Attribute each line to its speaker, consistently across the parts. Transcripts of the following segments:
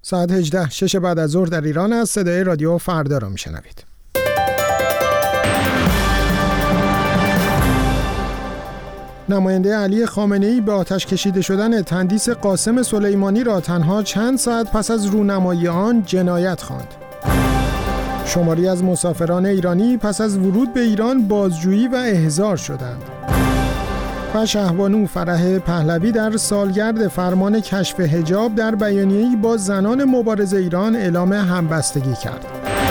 Speaker 1: ساعت 18 6 بعد از ظهر در ایران است. صدای رادیو فردا را میشنوید. نماینده علی خامنه‌ای به آتش کشیده شدن تندیس قاسم سلیمانی را تنها چند ساعت پس از رونمایی آن جنایت خواند. شماری از مسافران ایرانی پس از ورود به ایران بازجویی و احضار شدند. و شهبانو فرح پهلوی در سالگرد فرمان کشف حجاب در بیانیه‌ای با زنان مبارز ایران اعلام همبستگی کرد.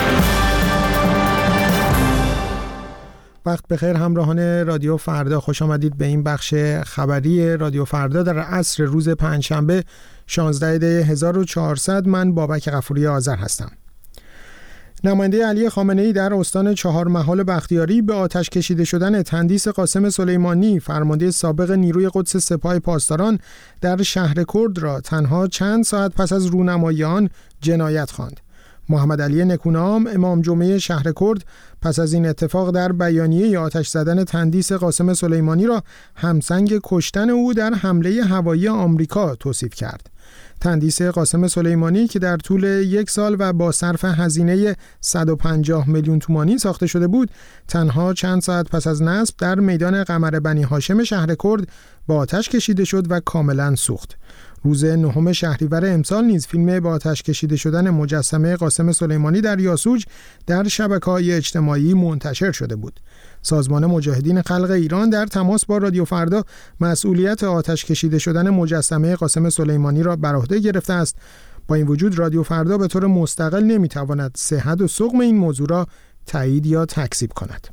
Speaker 1: وقت بخیر همراهان رادیو فردا، خوش آمدید به این بخش خبری رادیو فردا در عصر روز پنجشنبه 16 دی 1400. من بابک غفوری آذر هستم. نماینده علی خامنه‌ای در استان چهارمحال بختیاری به آتش کشیده شدن تندیس قاسم سلیمانی فرمانده سابق نیروی قدس سپاه پاسداران در شهر کرد را تنها چند ساعت پس از رونمایی آن جنایت خواند. محمد علی نکونام امام جمعه شهر کرد پس از این اتفاق در بیانیه آتش زدن تندیس قاسم سلیمانی را همسنگ کشتن او در حمله هوایی آمریکا توصیف کرد. تندیس قاسم سلیمانی که در طول یک سال و با صرف هزینه 150 میلیون تومانی ساخته شده بود، تنها چند ساعت پس از نصب در میدان قمر بنی هاشم شهر کرد با آتش کشیده شد و کاملا سوخت. روز 9 شهریور امسال نیز فیلم با آتش کشیده شدن مجسمه قاسم سلیمانی در یاسوج در شبکه‌های اجتماعی منتشر شده بود. سازمان مجاهدین خلق ایران در تماس با رادیو فردا مسئولیت آتش کشیده شدن مجسمه قاسم سلیمانی را بر عهده گرفته است. با این وجود رادیو فردا به طور مستقل نمیتواند صحت و سقم این موضوع را تایید یا تکذیب کند.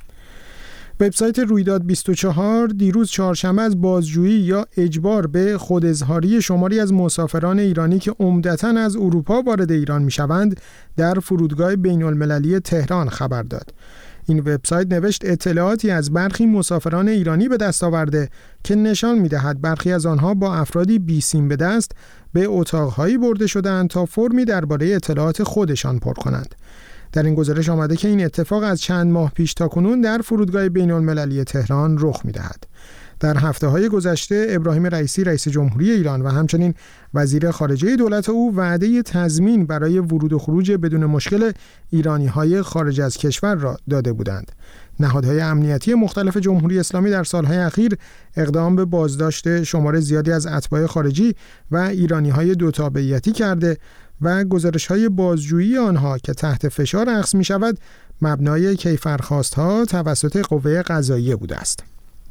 Speaker 1: وبسایت رویداد 24 دیروز چهارشنبه از بازجویی یا اجبار به خوداظهاری شماری از مسافران ایرانی که عمدتاً از اروپا وارد ایران میشوند در فرودگاه بین‌المللی تهران خبر داد. این وبسایت نوشت اطلاعاتی از برخی مسافران ایرانی به دست آورده که نشان می‌دهد برخی از آنها با افرادی بی‌سیم به دست به اتاق‌هایی برده شدند تا فرمی درباره اطلاعات خودشان پر کنند. در این گزارش آمده که این اتفاق از چند ماه پیش تاکنون در فرودگاه بین‌المللی تهران رخ می‌دهد. در هفته‌های گذشته ابراهیم رئیسی رئیس جمهوری ایران و همچنین وزیر خارجه دولت او وعده تضمین برای ورود و خروج بدون مشکل ایرانی‌های خارج از کشور را داده بودند. نهادهای امنیتی مختلف جمهوری اسلامی در سالهای اخیر اقدام به بازداشت شمار زیادی از اتباع خارجی و ایرانی‌های دو تابعیتی کرده و گزارش‌های بازجویی آنها که تحت فشار اخذ می‌شود مبنای کیفرخواست‌ها توسط قوه قضاییه بوده است.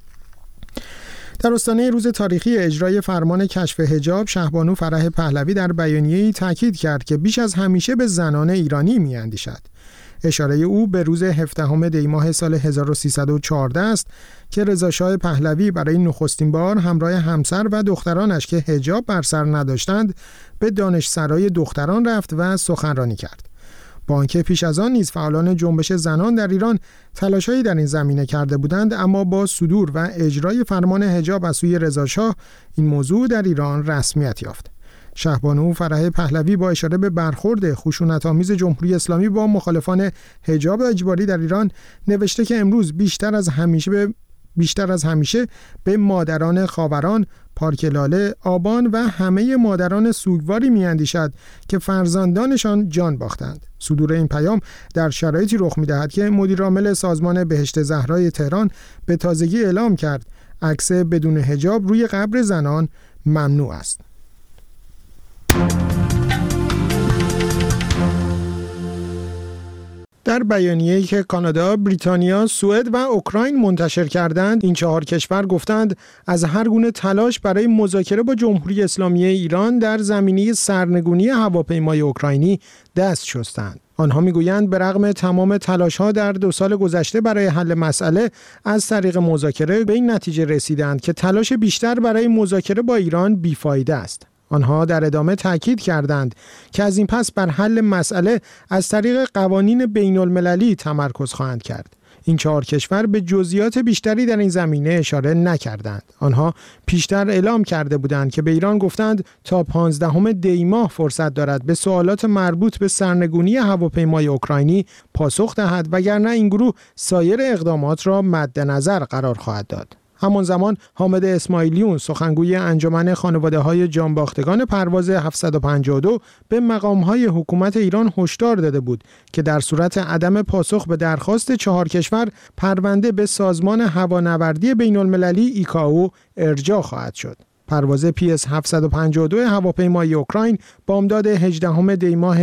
Speaker 1: در آستانه روز تاریخی اجرای فرمان کشف حجاب، شهبانو فرح پهلوی در بیانیه‌ای تاکید کرد که بیش از همیشه به زنان ایرانی می‌اندیشد. اشاره او به روز 17 دی ماه سال 1314 است که رضا شاه پهلوی برای نخستین بار همراه همسر و دخترانش که حجاب بر سر نداشتند به دانشسرای دختران رفت و سخنرانی کرد. با آنکه پیش از آن نیز فعالان جنبش زنان در ایران تلاش‌هایی در این زمینه کرده بودند، اما با صدور و اجرای فرمان حجاب از سوی رضا شاه این موضوع در ایران رسمیت یافت. شهبانو فرح پهلوی با اشاره به برخورد خشونت‌آمیز جمهوری اسلامی با مخالفان حجاب اجباری در ایران نوشته که امروز بیشتر از همیشه به مادران خاوران، پارک لاله، آبان و همه مادران سوگواری میاندیشد که فرزندانشان جان باختند. صدور این پیام در شرایطی رخ می‌دهد که مدیرعامل سازمان بهشت زهرای تهران به تازگی اعلام کرد عکس بدون حجاب روی قبر زنان ممنوع است. در بیانیه‌ای که کانادا، بریتانیا، سوئد و اوکراین منتشر کردند، این 4 کشور گفتند از هر گونه تلاش برای مذاکره با جمهوری اسلامی ایران در زمینه سرنگونی هواپیمای اوکراینی دست شستند. آنها میگویند به رغم تمام تلاش‌ها در 2 سال گذشته برای حل مسئله از طریق مذاکره به این نتیجه رسیدند که تلاش بیشتر برای مذاکره با ایران بیفایده است. آنها در ادامه تاکید کردند که از این پس بر حل مسئله از طریق قوانین بین‌المللی تمرکز خواهند کرد. این 4 کشور به جزئیات بیشتری در این زمینه اشاره نکردند. آنها پیشتر اعلام کرده بودند که به ایران گفتند تا 15 دی ماه فرصت دارد به سوالات مربوط به سرنگونی هواپیمای اوکراینی پاسخ دهد، وگرنه این گروه سایر اقدامات را مد نظر قرار خواهد داد. همان زمان حامد اسماعیلیون سخنگوی انجمن خانواده‌های جانباختگان پرواز 752 به مقام‌های حکومت ایران هشدار داده بود که در صورت عدم پاسخ به درخواست 4 کشور پرونده به سازمان هوانوردی بین‌المللی ایکائو ارجاع خواهد شد. پرواز PS 752 هواپیمای اوکراین بامداد 18 دی ماه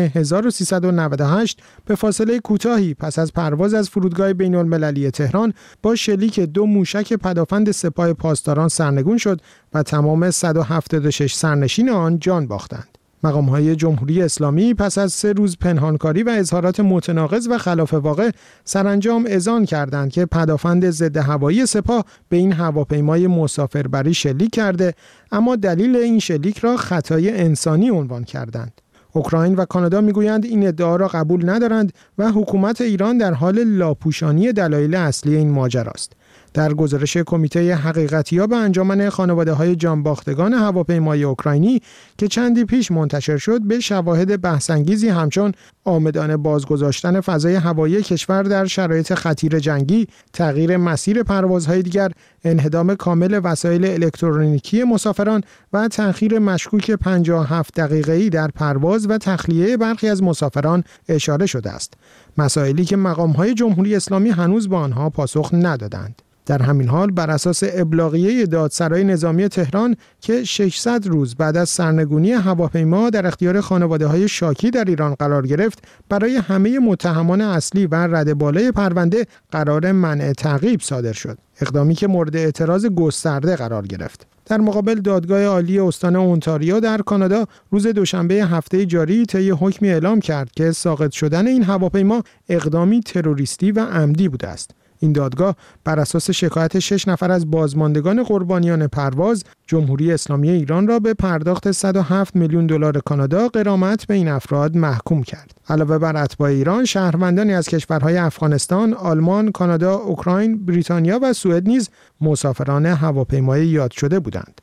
Speaker 1: 1398 به فاصله کوتاهی پس از پرواز از فرودگاه بین‌المللی تهران با شلیک 2 موشک پدافند سپاه پاسداران سرنگون شد و تمام 176 سرنشین آن جان باختند. مقام‌های جمهوری اسلامی پس از 3 روز پنهانکاری و اظهارات متناقض و خلاف واقع سرانجام اذعان کردند که پدافند ضد هوایی سپاه به این هواپیمای مسافربری شلیک کرده، اما دلیل این شلیک را خطای انسانی عنوان کردند. اوکراین و کانادا میگویند این ادعا را قبول ندارند و حکومت ایران در حال لاپوشانی دلایل اصلی این ماجرا است. در گزارش کمیته حقیقتیاب انجمن خانواده‌های جانباختگان هواپیمای اوکراینی که چندی پیش منتشر شد، به شواهد بحث‌انگیزی همچون عامدانه بازگذاشتن فضای هوایی کشور در شرایط خطیر جنگی، تغییر مسیر پروازهای دیگر، انهدام کامل وسایل الکترونیکی مسافران و تأخیر مشکوک 57 دقیقه‌ای در پرواز و تخلیه برخی از مسافران اشاره شده است. مسائلی که مقام‌های جمهوری اسلامی هنوز به آنها پاسخ ندادند. در همین حال بر اساس ابلاغیه دادسرای نظامی تهران که 600 روز بعد از سرنگونی هواپیما در اختیار خانواده‌های شاکی در ایران قرار گرفت، برای همه متهمان اصلی و رد بالای پرونده قرار منع تعقیب صادر شد، اقدامی که مورد اعتراض گسترده قرار گرفت. در مقابل دادگاه عالی استان اونتاریو در کانادا روز دوشنبه هفته جاری طی حکمی اعلام کرد که ساقط شدن این هواپیما اقدامی تروریستی و عمدی بوده است. این دادگاه بر اساس شکایت 6 نفر از بازماندگان قربانیان پرواز، جمهوری اسلامی ایران را به پرداخت 107 میلیون دلار کانادا غرامت به این افراد محکوم کرد. علاوه بر اتباع ایران، شهروندانی از کشورهای افغانستان، آلمان، کانادا، اوکراین، بریتانیا و سوئد نیز مسافران هواپیمای یاد شده بودند.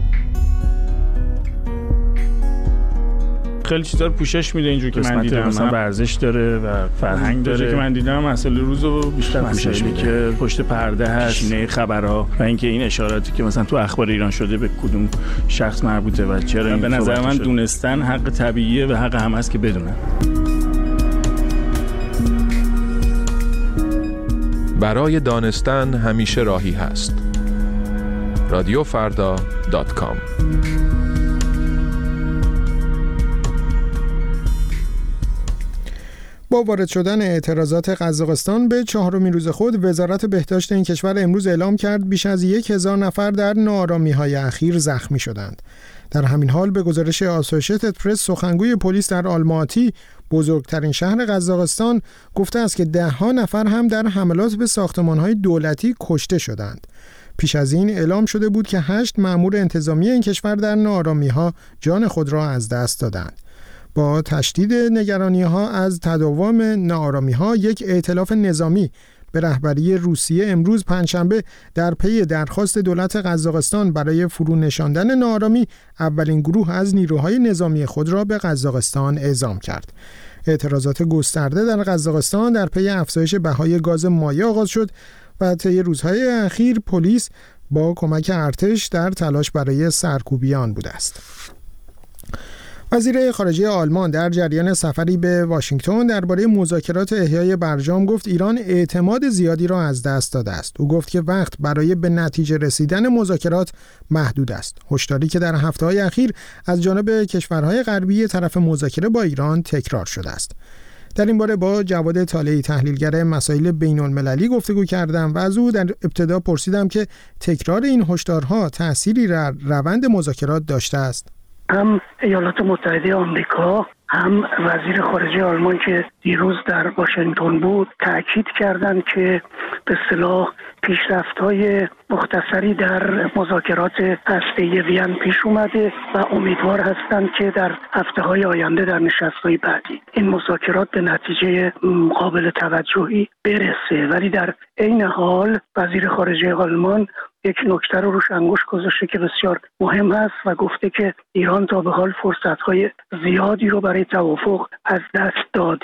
Speaker 2: خیلی چیزا رو پوشش میده اینجوری که من دیدم، مثلا ورزش داره و فرهنگ داره که من دیدم، مسئله روزو بیشتر پوشش میده که پشت پرده هست، نه خبرها و اینکه این اشاراتی که مثلا تو اخبار ایران شده به کدوم شخص مربوطه و چرا. به نظر من دونستن حق طبیعیه و حق هم هست که بدونن.
Speaker 3: برای دانستن همیشه راهی هست. radiofarda.com
Speaker 1: با وارد شدن اعتراضات قزاقستان به 4مین روز خود، وزارت بهداشت این کشور امروز اعلام کرد بیش از 1000 نفر در ناآرامی‌های اخیر زخمی شدند. در همین حال به گزارش آسوشیتد پرس، سخنگوی پلیس در آلماتی، بزرگترین شهر قزاقستان، گفته است که 10 نفر هم در حملات به ساختمان‌های دولتی کشته شدند. پیش از این اعلام شده بود که 8 مأمور انتظامی این کشور در ناآرامی‌ها جان خود را از دست دادند. با تشدید نگرانی‌ها از تداوم ناآرامی‌ها، یک ائتلاف نظامی به رهبری روسیه امروز پنجشنبه در پی درخواست دولت قزاقستان برای فرو نشاندن ناآرامی، اولین گروه از نیروهای نظامی خود را به قزاقستان اعزام کرد. اعتراضات گسترده در قزاقستان در پی افزایش بهای گاز مایع آغاز شد و طی روزهای اخیر پلیس با کمک ارتش در تلاش برای سرکوبی آن بوده است. وزیر خارجه آلمان در جریان سفری به واشنگتن درباره مذاکرات احیای برجام گفت ایران اعتماد زیادی را از دست داده است. او گفت که وقت برای به نتیجه رسیدن مذاکرات محدود است. هشداری که در هفته‌های اخیر از جانب کشورهای غربی طرف مذاکره با ایران تکرار شده است. در این باره با جواد طالعی، تحلیلگر مسائل بین‌المللی گفتگو کردم و از او در ابتدا پرسیدم که تکرار این هشدارها تأثیری در روند مذاکرات داشته است.
Speaker 4: هم ایالات متحده آمریکا، هم وزیر خارجه آلمان که دیروز در واشنگتن بود، تأکید کردند که به اصطلاح پیشرفت‌های مختصری در مذاکرات هسته‌ای وین پیش اومده و امیدوار هستند که در هفته‌های آینده در نشست‌های بعدی این مذاکرات به نتیجه قابل توجهی برسه. ولی در عین حال وزیر خارجه آلمان یک نکته رو روش انگشت گذاشته که بسیار مهم است و گفته که ایران تا به حال فرصت‌های زیادی رو برای توافق از دست داده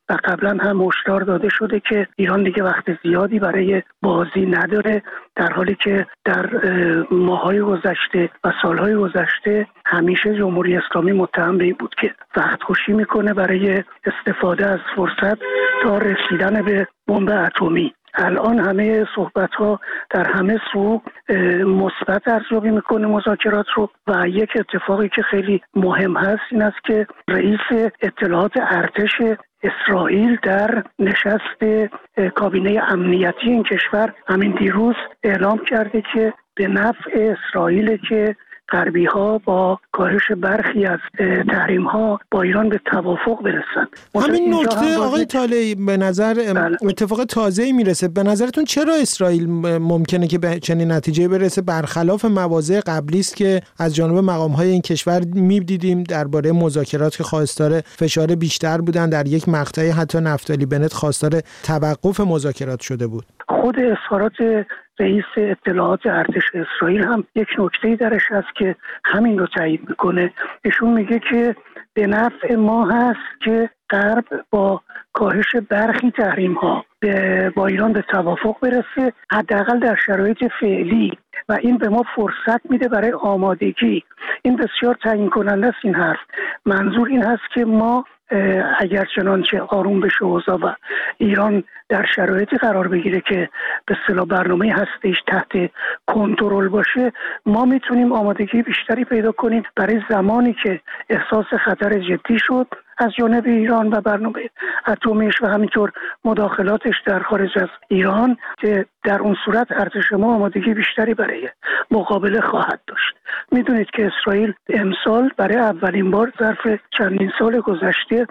Speaker 4: و قبلا هم هشدار داده شده که ایران دیگه وقت زیادی برای بازی نداره، در حالی که در ماه‌های گذشته و سال‌های گذشته همیشه جمهوری اسلامی متهم به این بود که وقت کشی میکنه برای استفاده از فرصت تا رسیدن به بمب اتمی. الان همه صحبت‌ها در همه سو مثبت ارزیابی میکنه مذاکرات رو و یک اتفاقی که خیلی مهم هست این است که رئیس اطلاعات ارتش اسرائیل در نشست کابینه امنیتی این کشور همین دیروز اعلام کرده که به نفع اسرائیل که غربی‌ها با کاهش برخی از تحریم‌ها با ایران به توافق برسن.
Speaker 1: همین نکته آقای طالعی به نظر اتفاق تازه‌ای میرسه. به نظرتون چرا اسرائیل ممکنه که به چنین نتیجه برسه برخلاف مواضع قبلی است که از جانب مقام‌های این کشور می‌دیدیم درباره مذاکرات که خواستار فشار بیشتر بودن، در یک مقطعی حتی نفتالی بنت خواستار توقف مذاکرات شده بود؟
Speaker 4: خود اظهارات رئیس اطلاعات ارتش اسرائیل هم یک نکته‌ای درش هست که همین رو تایید میکنه. ایشون میگه که به نفع ما هست که غرب با کاهش برخی تحریم‌ها با ایران به توافق برسه، حداقل در شرایط فعلی، و این به ما فرصت میده برای آمادگی. این بسیار تعیین کننده است این حرف. منظور این هست که ما اگر چنانچه آروم بشه اوضاع و ایران در شرایطی قرار بگیره که به اصطلاح برنامه هسته‌ایش تحت کنترل باشه، ما میتونیم آمادگی بیشتری پیدا کنیم برای زمانی که احساس خطر جدی شد از جانب ایران و برنامه اتمیش و همینطور مداخلاتش در خارج از ایران، که در اون صورت ارتش ما آمادگی بیشتری برای مقابله خواهد داشت. میدونید که اسرائیل امسال برای اولین بار ظرف چندین سال گذشته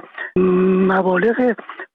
Speaker 4: مبالغ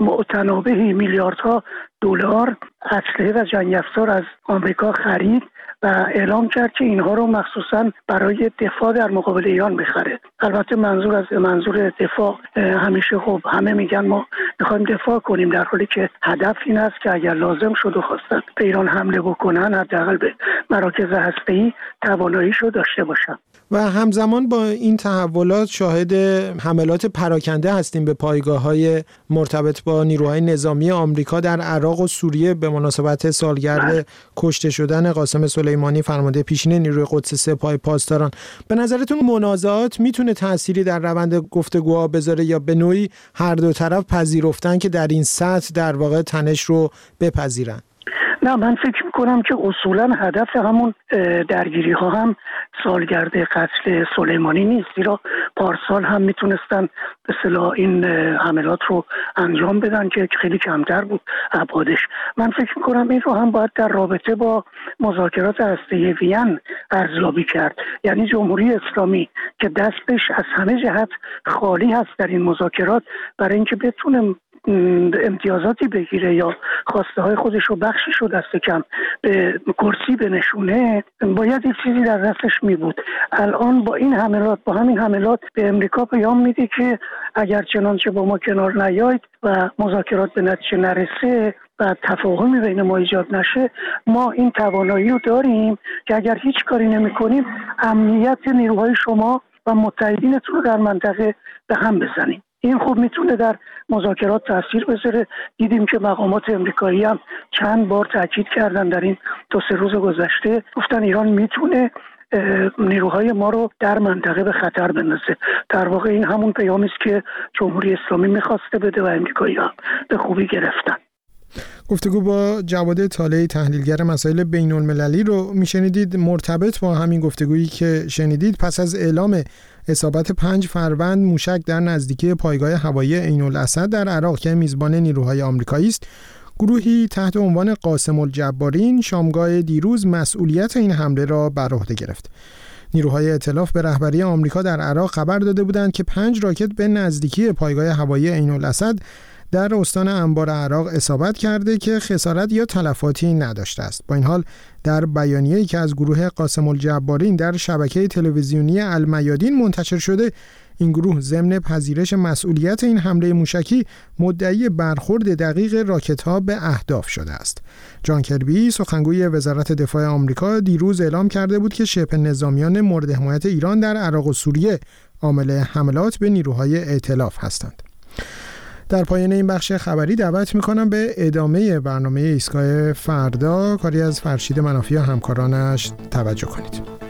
Speaker 4: متناوبی میلیاردها دلار اسلحه و جنگ افزار از آمریکا خرید و اعلام کرد که اینها رو مخصوصاً برای دفاع در مقابل ایران بخره. البته منظور دفاع همیشه خب همه میگن ما میخوایم دفاع کنیم، در حالی که هدف این است که اگر لازم شد و خواستن به ایران حمله بکنن حداقل به مراکز هسته‌ای تواناییشو داشته باشن.
Speaker 1: و همزمان با این تحولات شاهد حملات پراکنده هستیم به پایگاه‌های مرتبط با نیروهای نظامی آمریکا در عراق و سوریه به مناسبت سالگرد کشته شدن قاسم سلیمانی فرمانده پیشین نیروی قدس سپاه پاسداران. به نظرتون منازعات میتونه تأثیری در روند گفتگوها بذاره یا به نوعی هر دو طرف پذیرفتن که در این سطح در واقع تنش رو بپذیرن؟
Speaker 4: نه، من فکر میکنم که اصولا هدف همون درگیری ها هم سالگرد قتل سلیمانی نیست، زیرا پارسال هم میتونستن به اصطلاح این حملات رو انجام بدن که خیلی کمتر بود ابعادش. من فکر میکنم این رو هم باید در رابطه با مذاکرات هسته‌ای وین ارزیابی کرد. یعنی جمهوری اسلامی که دستش از همه جهت خالی هست در این مذاکرات، برای اینکه بتونه امتیازاتی بگیره یا خواسته های خودش رو بخشی شد دست کم به کرسی بنشونه، باید یک چیزی در دستش می بود. الان با همین حملات به امریکا پیام میده که اگر چنانچه با ما کنار نیاید و مذاکرات به نتیجه نرسه و تفاهمی بین ما ایجاد نشه، ما این توانایی رو داریم که اگر هیچ کاری نمی کنیم امنیت نیروهای شما و متحدینتون رو در منطقه به هم بزنیم. این خوب میتونه در مذاکرات تاثیر بذاره. دیدیم که مقامات امریکایی هم چند بار تاکید کردن در این 2-3 روز گذشته، گفتن ایران میتونه نیروهای ما رو در منطقه به خطر بندازه. در واقع این همون پیامی است که جمهوری اسلامی میخواسته بده و امریکایی هم به خوبی گرفتن.
Speaker 1: گفتگو با جواد طالعی تحلیلگر مسائل بین المللی رو میشنیدید. مرتبط با همین گفتگویی که شنیدید، پس از اعلام اصابت 5 فروند موشک در نزدیکی پایگاه هوایی عین الاسد در عراق که میزبان نیروهای آمریکایی است، گروهی تحت عنوان قاسم الجبارین شامگاه دیروز مسئولیت این حمله را بر عهده گرفت. نیروهای ائتلاف به رهبری آمریکا در عراق خبر داده بودند که 5 راکت به نزدیکی پایگاه هوایی عین الاسد در استان انبار عراق اصابت کرده که خسارت یا تلفاتی نداشته است. با این حال در بیانیه‌ای که از گروه قاسم الجبارین در شبکه تلویزیونی المیادین منتشر شده، این گروه ضمن پذیرش مسئولیت این حمله موشکی مدعی برخورد دقیق راکت‌ها به اهداف شده است. جان کربی سخنگوی وزارت دفاع آمریکا دیروز اعلام کرده بود که شبه نظامیان مورد حمایت ایران در عراق و سوریه عامل حملات به نیروهای ائتلاف هستند. در پایان این بخش خبری دعوت میکنم به ادامه برنامه ایستگاه فردا کاری از فرشید منافی و همکارانش توجه کنید.